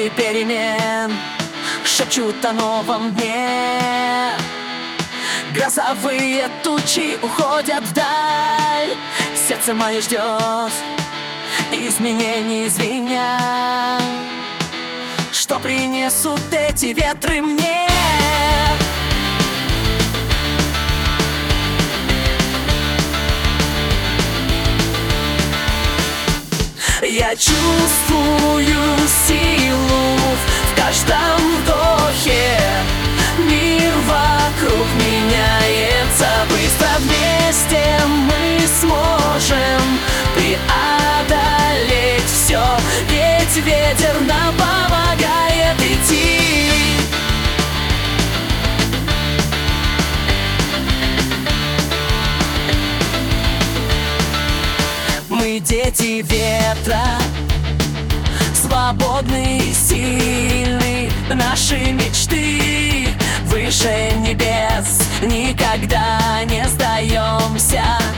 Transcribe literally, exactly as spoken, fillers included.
Ветры перемен шепчут о новом дне. Грозовые тучи уходят вдаль. Сердце мое ждет изменений звеня. Что принесут эти ветры мне? Я чувствую силу в каждом вдохе. Мир вокруг меняется быстро. Вместе мы сможем преодолеть все, ведь ветер нам помогает идти. Мы дети ветра, свободны и сильны. Наши мечты выше небес, никогда не сдаемся.